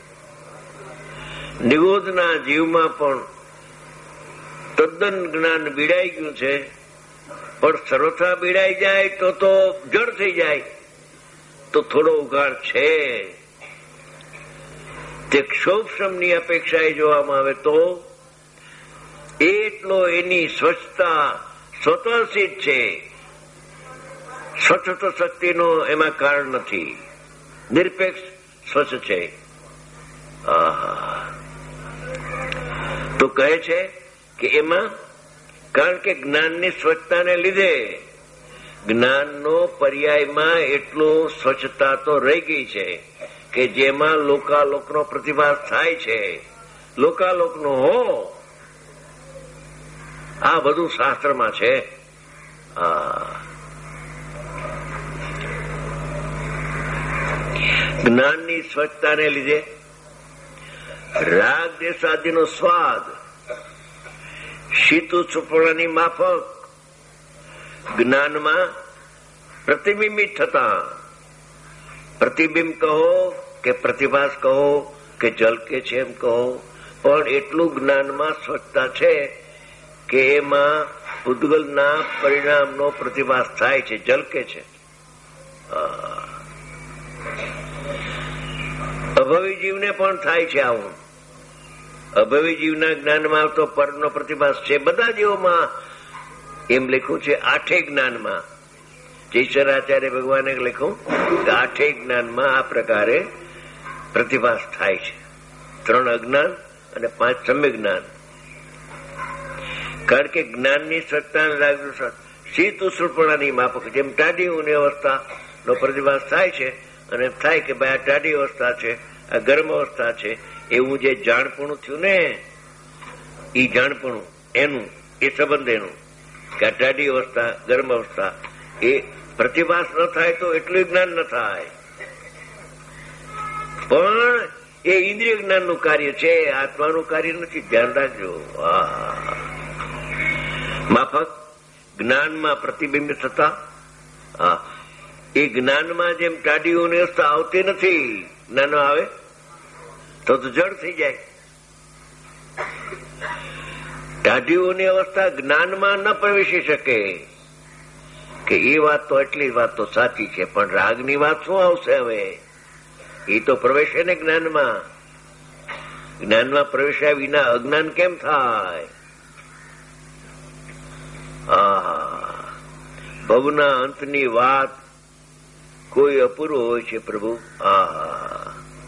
નિગોદના જીવમાં પણ તદ્દન જ્ઞાન બીડાઈ ગયું છે, પણ સર્વથા બીડાઈ જાય તો તો જડ થઈ જાય તો થોડો ઉઘાડ છે. તે ક્ષોભશ્રમની અપેક્ષાએ જોવામાં આવે તો એટલો એની સ્વચ્છતા સ્વતઃસિદ્ધ છે. સ્વચ્છતા શક્તિનો એમાં કારણ નથી, નિરપેક્ષ સ્વચ્છ છે. તો કહે છે કે એમાં કારણ કે જ્ઞાનની સ્વચ્છતાને લીધે જ્ઞાનનો પર્યાયમાં એટલું સ્વચ્છતા તો રહી ગઈ છે કે જેમાં લોકાલોકનો પ્રતિભાસ થાય છે. લોકાલોકનો હો આ બધું શાસ્ત્રમાં છે. જ્ઞાનની સ્વચ્છતાને લીધે રાગ દેશાદિનો સ્વાદ શીતુ સુપર્ણની માફક જ્ઞાનમાં પ્રતિબિંબિત થતા, પ્રતિબિંબ કહો કે પ્રતિભાસ કહો કે ઝલકે છે એમ કહો, પણ એટલું જ્ઞાનમાં સ્વચ્છતા છે કે એમાં ઉદ્ગલના પરિણામનો પ્રતિભાસ થાય છે, ઝલકે છે. અભવી જીવને પણ થાય છે આવું. અભવી જીવના જ્ઞાનમાં આવતો પરનો પ્રતિભાસ છે. બધા જીવોમાં એમ લખ્યું છે આઠે જ્ઞાનમાં. જયશરાચાર્ય ભગવાને લખ્યું કે આઠે જ્ઞાનમાં આ પ્રકારે પ્રતિભાસ થાય છે. ત્રણ અજ્ઞાન અને પાંચ સમ્યક જ્ઞાન. કારણ કે જ્ઞાનની સત્તા લાગ્યું શીત ઉષ્ણપણાની માફક જેમ ટાઢી ઊની અવસ્થાનો પ્રતિભાસ થાય છે અને થાય કે ભાઈ આ ટાઢી અવસ્થા છે, આ ગરમ અવસ્થા છે, એવું જે જાણપણું થયું ને એ જાણપણું એનું એ સંબંધ એનું કે આ ટાઢી અવસ્થા ગરમ અવસ્થા એ પ્રતિભાસ ન થાય તો એટલું જ્ઞાન ન થાય. પણ એ ઇન્દ્રિય જ્ઞાનનું કાર્ય છે, આત્માનું કાર્ય નથી. ધ્યાન રાખજો. માફક જ્ઞાનમાં પ્રતિબિંબ થતા એ જ્ઞાનમાં જેમ ટાઢીઓની અવસ્થા આવતી નથી. જ્ઞાન આવે તો તો જડ થઈ જાય. ટાઢીઓની અવસ્થા જ્ઞાનમાં ન પ્રવેશી શકે કે એ વાત તો એટલી વાત તો સાચી છે, પણ રાગની વાત શું આવશે હવે? એ તો પ્રવેશે ને જ્ઞાનમાં. જ્ઞાનમાં પ્રવેશ્યા વિના અજ્ઞાન કેમ થાય? ભવના અંતની વાત કોઈ અપૂર્વ હોય છે પ્રભુ. આ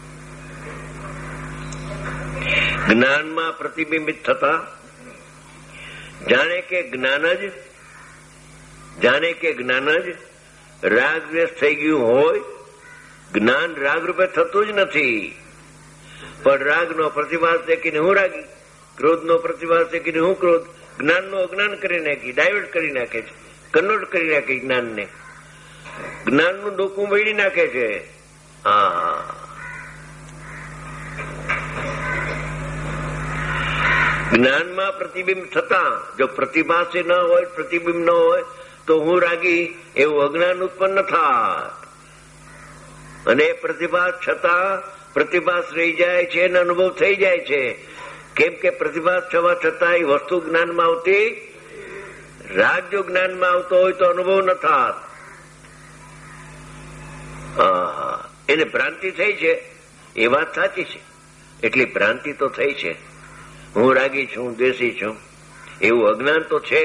જ્ઞાનમાં પ્રતિબિંબિત થતા જાણે કે જ્ઞાન જ જાણે કે જ્ઞાન જ રાગ દ્વેષ થઈ ગયું હોય. જ્ઞાન રાગ રૂપે થતું જ નથી, પણ રાગનો પ્રતિભાસ દેખીને હું રાગી, ક્રોધનો પ્રતિભાસ દેખીને હું ક્રોધ. જ્ઞાનનું અજ્ઞાન કરી નાખી, ડાયવર્ટ કરી નાખે છે, કન્વર્ટ કરી નાખે જ્ઞાનને. જ્ઞાનનું ડોકું વળી નાખે છે. હા, જ્ઞાનમાં પ્રતિબિંબ થતા જો પ્રતિભાસ ન હોય, પ્રતિબિંબ ન હોય તો હું રાગી એવું અજ્ઞાન ઉત્પન્ન થાય. અને પ્રતિભાસ છતાં પ્રતિભાસ રહી જાય છે અને અનુભવ થઈ જાય છે. કેમ કે પ્રતિભાસ થવા છતાં એ વસ્તુ જ્ઞાનમાં આવતી. રાગ જો જ્ઞાનમાં આવતો હોય તો અનુભવ ન થાત. એને ભ્રાંતિ થઈ છે એ વાત સાચી છે. એટલી ભ્રાંતિ તો થઈ છે. હું રાગી છું, દ્વેષી છું એવું અજ્ઞાન તો છે.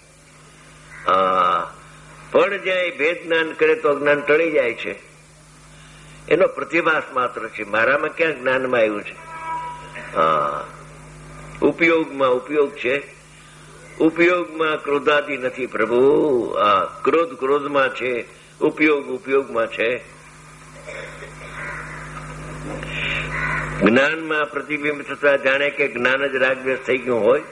પણ જ્યાં એ ભેદ જ્ઞાન કરે તો અજ્ઞાન ટળી જાય છે. એનો પ્રતિભાસ માત્ર છે. મારામાં ક્યાં જ્ઞાનમાં આવ્યું છે? ઉપયોગમાં ઉપયોગ છે. ઉપયોગમાં ક્રોધાદી નથી પ્રભુ. આ ક્રોધ ક્રોધમાં છે, ઉપયોગ ઉપયોગમાં છે. જ્ઞાનમાં પ્રતિબિંબ થતા જાણે કે જ્ઞાન જ રાગદ્વેષ થઈ ગયું હોય.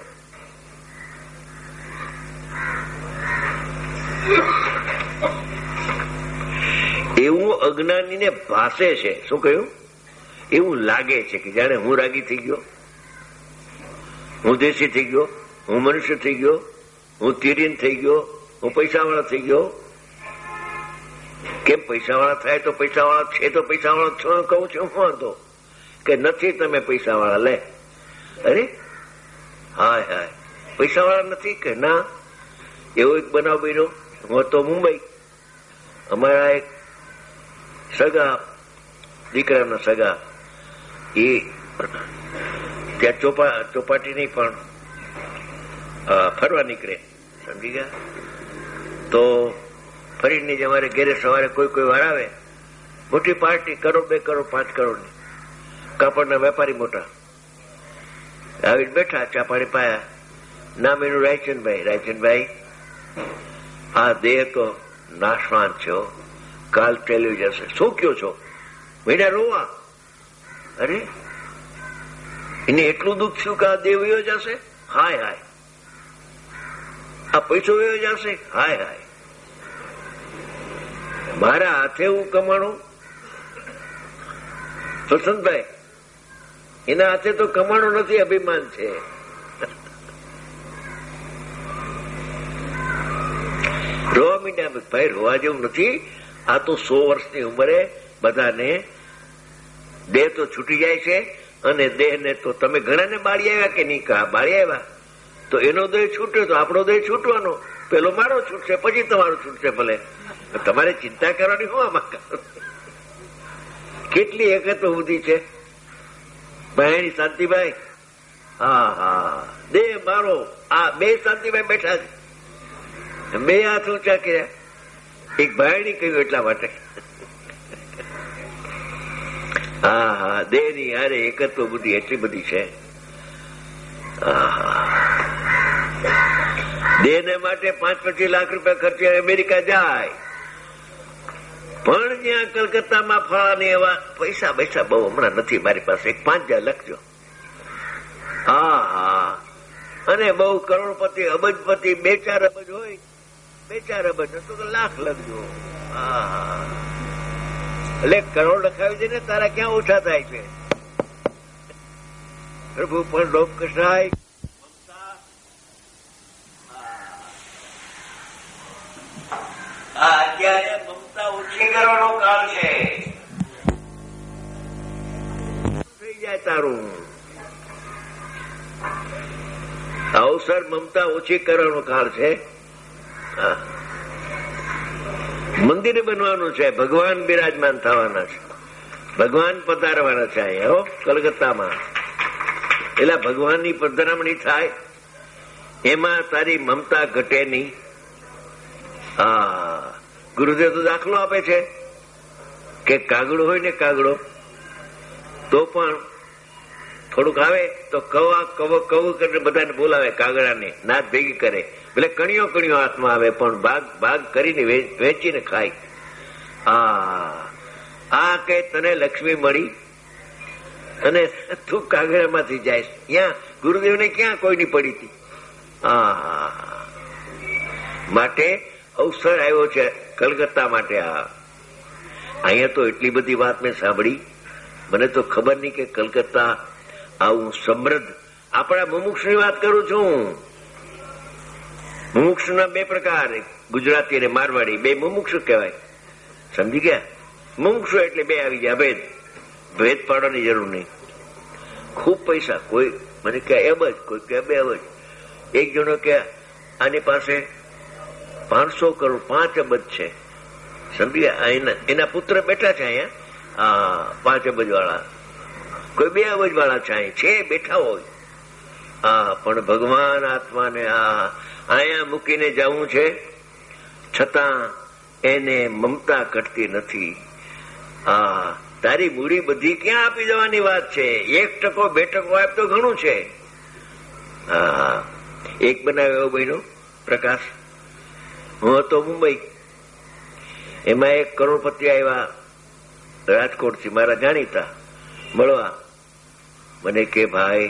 એવું અજ્ઞાનીને ભાસે છે. શું કહ્યું? એવું લાગે છે કે જાણે હું રાગી થઈ ગયો, હું દેશી થઈ ગયો, હું મનુષ્ય થઈ ગયો, હું તીરીન થઈ ગયો, હું પૈસાવાળા થઈ ગયો. કેમ પૈસાવાળા થાય તો પૈસાવાળા છે તો પૈસાવાળા છો કહું છું હું તો કે નથી તમે પૈસાવાળા. લે અરે હાય હાય પૈસાવાળા નથી કે ના? એવો એક બનાવ બન્યો. હું હતો મુંબઈ. અમારા એક સગા દીકરાના સગા એ ત્યાં ચોપા ચોપાટીની પણ ફરવા નીકળે, સમજી ગયા? તો ફરીને જ અમારે ઘેરે સવારે કોઈ કોઈ વાર આવે, મોટી પાર્ટી, કરોડ બે કરોડ પાંચ કરોડની, કાપડના વેપારી મોટા આવીને બેઠા, ચા પાણી પાયા. નામ એનું રાયચંદભાઈ. રાયચંદભાઈ, આ દેહ તો નાશવાન છો, કાલ ચાલ્યું જશે. શું કયો છો? મેડા રોવા. અરે એને એટલું દુઃખ થયું કે આ દેહ વયો જશે. હાય હાય. આ પૈસો વયો જશે. હાય હાય. મારા હાથે હું કમાણું. વસંતભાઈ, એના હાથે તો કમાણું નથી, અભિમાન છે. રોવા મીડ્યા. ભાઈ રોવા જેવું નથી. આ તો સો વર્ષની ઉંમરે બધાને દેહ તો છૂટી જાય છે, અને દેહને તો તમે ઘણાને બાળી આવ્યા કે નહીં? કા બાળી આવ્યા તો એનો દેહ છૂટ્યો તો આપણો દેહ છૂટવાનો. પેલો મારો છૂટશે, પછી તમારો છૂટશે. ભલે તમારે ચિંતા કરવાની હું આમાં. કેટલી એકત્ર બુદ્ધિ છે ભાઈ. શાંતિભાઈ, હા હા, દેહ મારો. આ બે શાંતિભાઈ બેઠા છે, બે હાથ ઊંચા કર્યા. એક ભાઈની કહ્યું એટલા માટે. હા હા, દેહ ની હારે એકત્વ બુદ્ધિ એટલી બધી છે. દેહ ને માટે પાંચ પચીસ લાખ રૂપિયા ખર્ચે અમેરિકા જાય, પણ જ્યાં કલકત્તામાં ફળાની એવા પૈસા પૈસા બહુ હમણાં નથી મારી પાસે. એક પાંચ હજાર લખજો. હા હા, અને બહુ કરોડપતિ અબજપતિ બે ચાર અબજ હોય, બે ચાર અબજ તો લાખ લખજો. હા, એટલે કરોડ લખાવી દે ને, તારા ક્યાં ઓછા થાય છે? પ્રભુ પણ લોક કસાય. અત્યારે મમતા ઓછી કરવાનો કાળ છે. થઈ જાય તારું અવસર. મમતા ઓછી કરવાનો કાળ છે. મંદિર બનવાનું છે, ભગવાન બિરાજમાન થવાના છે, ભગવાન પધારવાના છે અહીંયા હો કલકત્તામાં. એટલે ભગવાનની પધરામણી થાય એમાં તારી મમતા ઘટે નહીં. હા, ગુરુદેવ તો દાખલો આપે છે કે કાગડો હોય ને, કાગડો તો પણ થોડુંક આવે તો કવા કવ કવ કરીને બધાને બોલાવે, કાગડાને નાદ ભેગી કરે. એટલે કણીઓ કણીઓ હાથમાં આવે, પણ ભાગ ભાગ કરીને વેચીને ખાય. આ આ કે તને લક્ષ્મી મળી અને તું કાગડામાંથી જાય. ત્યાં ગુરુદેવને ક્યાં કોઈની પડી હતી. હા, માટે અવસર આવ્યો છે કલકત્તા માટે. આ અહીંયા તો એટલી બધી વાત મેં સાંભળી, મને તો ખબર નહીં કે કલકત્તા આવું સમૃદ્ધ. આપણા મુમુક્ષની વાત કરું છું. મુમુક્ષના બે પ્રકાર, ગુજરાતી અને મારવાડી, બે મુમુક્ષ કહેવાય. સમજી ગયા? મુમુક્ષ એટલે બે આવી ગયા. ભેદ ભેદ પાડવાની જરૂર નહીં. ખૂબ પૈસા, કોઈ મને કહે અબજ, કોઈ કહે બે અબજ. એક જણો કે આની પાસે પાંચસો કરોડ પાંચ અબજ છે. સમજી ગયા? એના પુત્ર બેઠા છે અહીંયા પાંચ અબજ વાળા, કોઈ બે અબજ વાળા છે અહીં છે બેઠા હોય. હા, પણ ભગવાન આત્માને આ અહીંયા મૂકીને જવું છે, છતાં એને મમતા ઘટતી નથી. હા, તારી મૂડી બધી ક્યાં આપી દેવાની વાત છે? એક ટકો બે ટકો આપ તો ઘણું છે. હા, એક બનાવ્યો એવો બહેનો પ્રકાશ. હું હતો મુંબઈ, એમાં એક કરોડપતિ આવ્યા રાજકોટથી, મારા જાણીતા, મળવા. મને કે ભાઈ,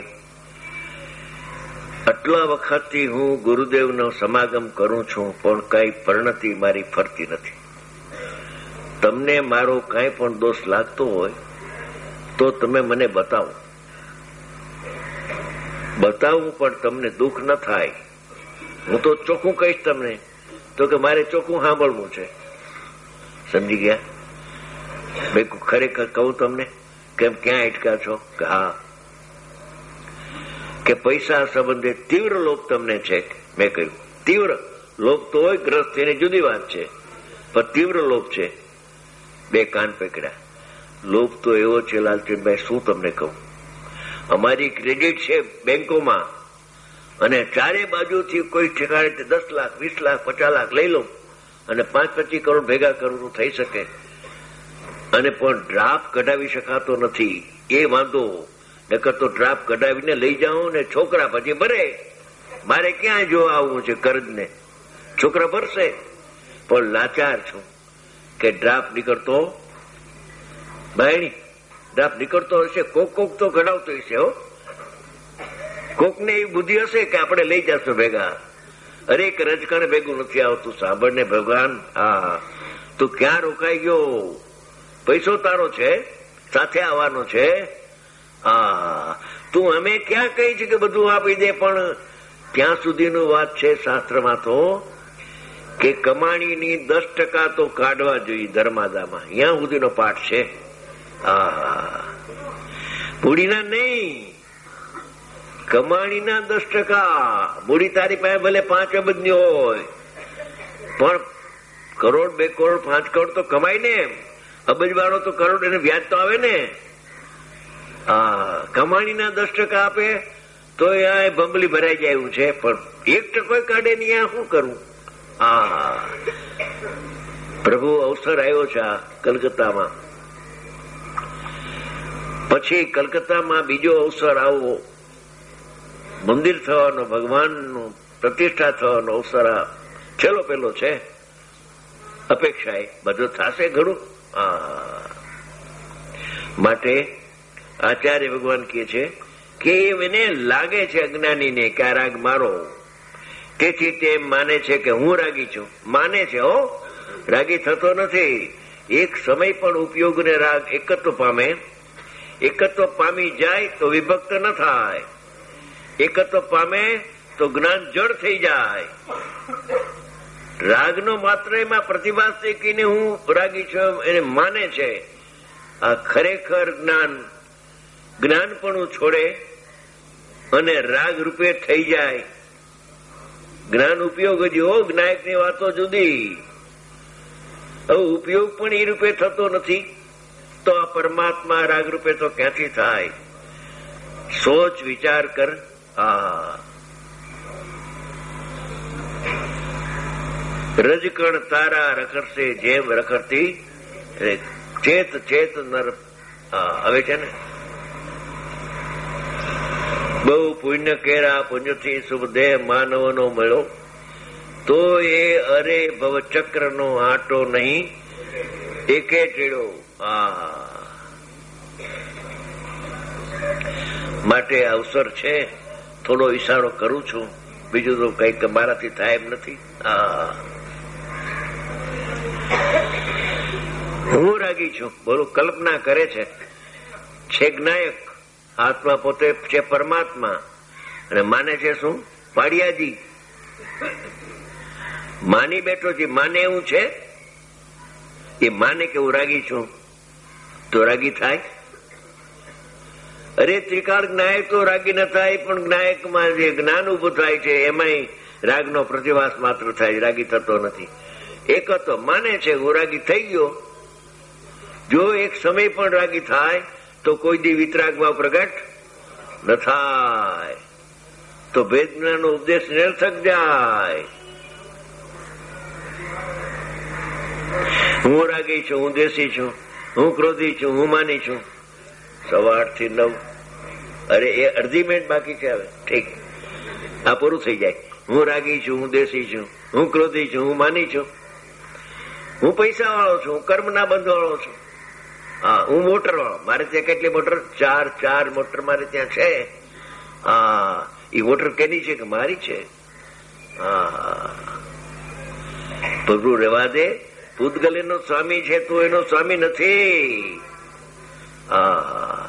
આટલા વખતથી હું ગુરુદેવનો સમાગમ કરું છું, પણ કઈ પરિણતિ મારી ફરતી નથી. તમને મારો કઈ પણ દોષ લાગતો હોય તો તમે મને બતાવો. બતાવું પણ તમને દુઃખ ન થાય. હું તો ચોખ્ખું કહીશ તમને. તો કે મારે ચોખ્ખું સાંભળવું છે. સમજી ગયા? મેં ખરેખર કહું તમને, કેમ ક્યાં અટકા છો? કે હા, કે પૈસા સંબંધે તીવ્ર લોભ તમને છે. મેં કહ્યું તીવ્ર લોભ તો હોય ગ્રસ્ત, એની જુદી વાત છે, પણ તીવ્ર લોભ છે. બે કાન પકડ્યા. લોભ તો એવો છે લાલચંદભાઈ, શું તમને કહું. અમારી ક્રેડિટ છે બેંકોમાં અને ચારે બાજુથી કોઈ ઠેકાણે દસ લાખ વીસ લાખ પચાસ લાખ લઈ લો અને પાંચ પચીસ કરોડ ભેગા કરવું થઈ શકે, અને પણ ડ્રાફ્ટ કઢાવી શકાતો નથી. એ વાંધો. નકર તો ડ્રાફ્ટ કઢાવીને લઈ જાઓ ને છોકરા પછી ભરે. મારે ક્યાં જો આવવું છે કર્જને, છોકરા ભરશે. પણ લાચાર છું કે ડ્રાફ્ટ નીકળતો ભાઈ ડ્રાફ્ટ નીકળતો હશે, કોક કોક તો કઢાવતો હશે. હો, કોકને એવી બુદ્ધિ હશે કે આપણે લઈ જશું ભેગા. અરે એક રજકણ ભેગું નથી આવતું. સાંભળ ને ભગવાન, હા તું ક્યાં રોકાઈ ગયો? પૈસો તારો છે, સાથે આવવાનો છે. હા, તું અમે ક્યાં કહી છે કે બધું આપી દે, પણ ત્યાં સુધીનું વાત છે શાસ્ત્રમાં તો કે કમાણીની દસ ટકા તો કાઢવા જોઈએ ધર્માદામાં. અહીંયા સુધીનો પાઠ છે. હા, મૂડીના નહીં, કમાણીના દસ ટકા. મૂડી તારી પાસે ભલે પાંચ અબજની હોય, પણ કરોડ બે કરોડ પાંચ કરોડ તો કમાય ને. અબજ વાળો તો કરોડ એને વ્યાજ તો આવે ને. હા, કમાણીના દસ ટકા આપે તો આ ભંબલી ભરાઈ જાય એવું છે, પણ એક ટકો કાઢે ને આ શું કરવું? હા, પ્રભુ અવસર આવ્યો છે આ કલકત્તામાં. પછી કલકત્તામાં બીજો અવસર આવો, મંદિર થવાનો, ભગવાનનું પ્રતિષ્ઠા થવાનો અવસર આ છેલ્લો પેલો છે. અપેક્ષા એ બધું થશે ઘણું. માટે આચાર્ય ભગવાન કહે છે કે એને લાગે છે અજ્ઞાનીને કે આ રાગ મારો, તેથી તે માને છે કે હું રાગી છું. માને છે, હો, રાગી થતો નથી. એક સમય પણ ઉપયોગને રાગ એકત્વ પામે. એકત્વ પામી જાય તો વિભક્ત ન થાય. એકત્વ પામે તો જ્ઞાન જડ થઈ જાય. રાગનો માત્ર એમાં પ્રતિભાસ દેખીને હું રાગી છું એને માને છે. આ ખરેખર જ્ઞાન જ્ઞાનપણું છોડે અને રાગ રૂપે થઈ જાય. જ્ઞાન ઉપયોગ જ હો, જ્ઞાયકની વાતો જુદી. હવે ઉપયોગ પણ એ રૂપે થતો નથી તો આ પરમાત્મા રાગ રૂપે તો ક્યાંથી થાય? સોચ વિચાર કર. હા, રજકણ તારા રખડશે જેમ રખડતી ચેત ચેત નર. હવે છે ને, બહુ પુણ્ય કેરા પુણ્યથી શુભ દેહ માનવનો મળ્યો તો એ અરે ભવચક્ર નો આંટો નહીં એકે ટેડો. હા, માટે અવસર છે, થોડો ઈશારો કરું છું, બીજું તો કઈક મારાથી થાય એમ નથી. હા, હું રાગી છું. બોલું, કલ્પના કરે છે. છે જ્ઞાયક, આત્મા પોતે છે પરમાત્મા, અને માને છે શું? પાડિયાજી. માની બેઠો છે. માને એવું છે, એ માને કે હું રાગી છું તો રાગી થાય? અરે ત્રિકાળ જ્ઞાયક તો રાગી ન થાય, પણ જ્ઞાયકમાં જે જ્ઞાન ઉભું થાય છે એમાંય રાગનો પ્રતિભાસ માત્ર થાય, રાગી થતો નથી. એક તો માને છે હું રાગી થઈ ગયો. જો એક સમય પણ રાગી થાય તો કોઈ દી વિતરાગમાં પ્રગટ ન થાય, તો ભેદ જ્ઞાનનો ઉપદેશ નિરર્થક જાય. હું રાગી છું, હું દેશી છું, હું ક્રોધી છું, હું માની છું. સવા આઠ થી નવ. અરે એ અડધી મિનિટ બાકી છે. હવે ઠીક, આ પૂરું થઈ જાય. હું રાગી છું, હું દેશી છું, હું ક્રોધી છું, હું માની છું, હું પૈસા વાળો છું, હું કર્મ ના બંધ વાળો છું. હા, હું મોટર વાળો. મારે ત્યાં કેટલી મોટર? ચાર ચાર મોટર મારે ત્યાં છે. હા, એ મોટર કેની છે કે મારી છે? હા, પ્રભુ રહેવા દે. પૂતગલ એનો સ્વામી છે તો એનો સ્વામી નથી. હા,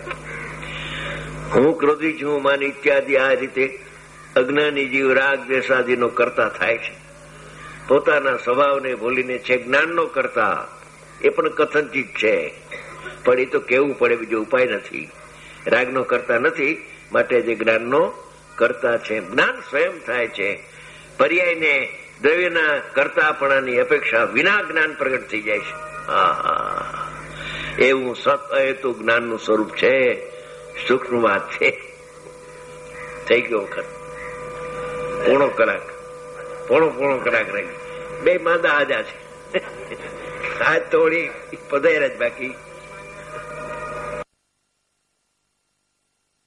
હું ક્રોધી છું, માન ઇત્યાદિ આ રીતે અજ્ઞાની જીવ રાગ દ્વેષાદિનો કરતા થાય છે. પોતાના સ્વભાવને ભૂલીને છે જ્ઞાનનો કરતા. એ પણ કથનચિત છે, પણ એ તો કેવું પડે, બીજો ઉપાય નથી. રાગનો કરતા નથી, માટે જે જ્ઞાનનો કરતા છે. જ્ઞાન સ્વયં થાય છે. પર્યાયને દ્રવ્યના કરતાપણાની અપેક્ષા વિના જ્ઞાન પ્રગટ થઈ જાય છે. હા, એવું સત અહેતુ જ્ઞાનનું સ્વરૂપ છે. સૂક્ષ્મ વાત છે. થઈ ગયો વખત. પોણો કલાક પોણો પોણો કલાક રહી બે માંદા આજા છે. સાત તોડી પધાર્યા જ બાકી